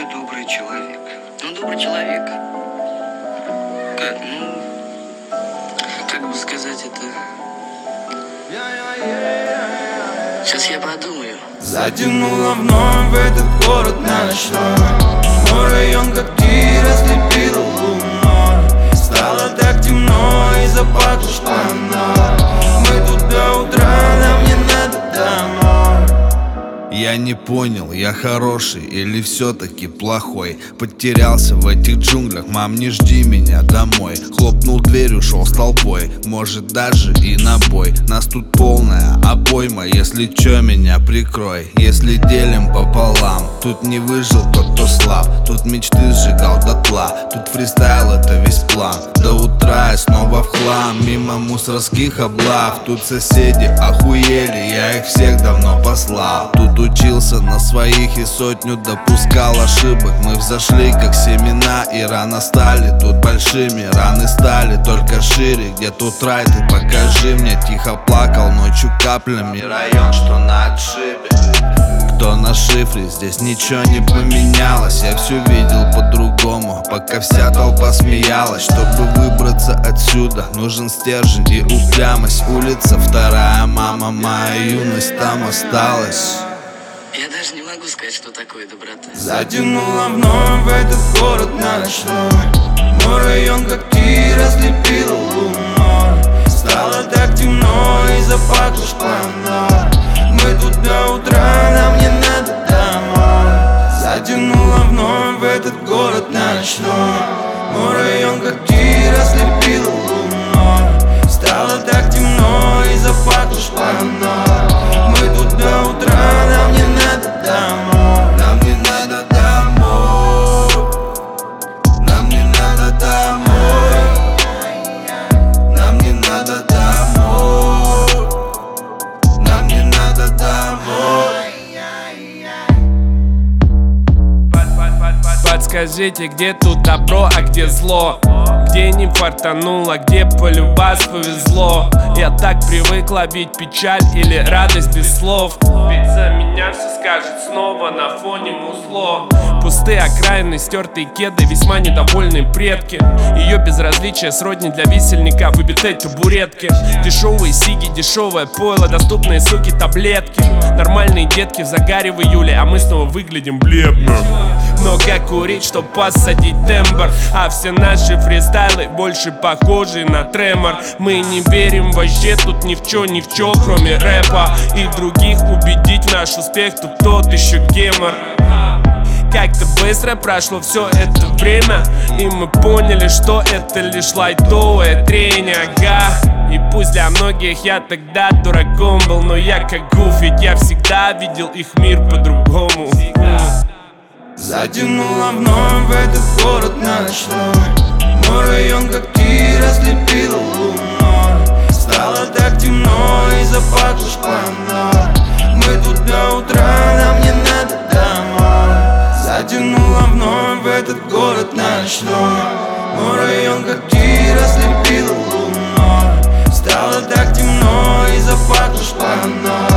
такой добрый человек. Он добрый человек. Как, как бы сказать это? Сейчас я подумаю. Затянула вновь в этот город на ночной. Мой район как ты разлепила луной. Стало так темно и запахло шпаной. Мы тут до утра, нам не надо домой. Я не понял, я хороший или все-таки плохой. Потерялся в этих джунглях, мам, не жди меня домой. Хлопнул дверь, ушел с толпой, может даже и на бой. Нас тут полная обойма, если чё, меня прикрой. Если делим пополам, тут не выжил тот, кто слаб. Тут мечты сжигал дотла, тут фристайл, это весь план. До утра и снова в хлам, мимо мусорских облав. Тут соседи охуели, я их всех давно послал. Тут учился на своих и сотню допускал ошибок. Мы взошли как семена и рано стали тут большими. Раны стали только шире, где тут рай, ты покажи мне. Тихо плакал ночью каплями район, что на отшибе. Кто на шифре, здесь ничего не поменялось. Я все видел по-другому, пока вся толпа смеялась. Чтобы выбраться отсюда, нужен стержень и упрямость. Улица вторая, мама, моя юность там осталась. Я даже не могу сказать, что такое доброта. Затянула вновь в этот город на ночной. Мой район как ты разлепила луной. Стало так темно и запахло шпаной. Мы тут до утра, нам не надо домой. Затянула вновь в этот город на ночной. Мой район как ты разлепила луной. Стало так темно и запахло шпаной. Мы тут до утра, нам не надо домой. Нам не надо домой. Нам не надо домой. Нам не надо домой. Нам не надо домой. Подскажите, где тут добро, а где зло? Где не фартануло, где полюбас повезло? Я так привык ловить печаль или радость без слов. Ведь за меня все скажет снова на фоне музло. Пустые окраины, стертые кеды, весьма недовольные предки. Ее безразличие сродни для висельника выбитой табуретки. Дешевые сиги, дешевое пойло, доступные суки, таблетки. Нормальные детки в загаре в июле, а мы снова выглядим бледно. Много курить, чтоб посадить тембр. А все наши фристайлы больше похожи на тремор. Мы не верим вообще тут ни в чё, кроме рэпа. И других убедить в наш успех тут тот еще гемор. Как-то быстро прошло все это время, и мы поняли, что это лишь лайтовое трение, ага. И пусть для многих я тогда дураком был, но я как гуф, ведь я всегда видел их мир по-другому. Затянула вновь в этот город на ночной. Мой район как ты разлепила луной. Стало так темно и запахло шпаной. Мы тут до утра, нам не надо домой. Затянула вновь в этот город на ночной. Мой район как ты разлепила луной. Стало так темно и запахло шпаной.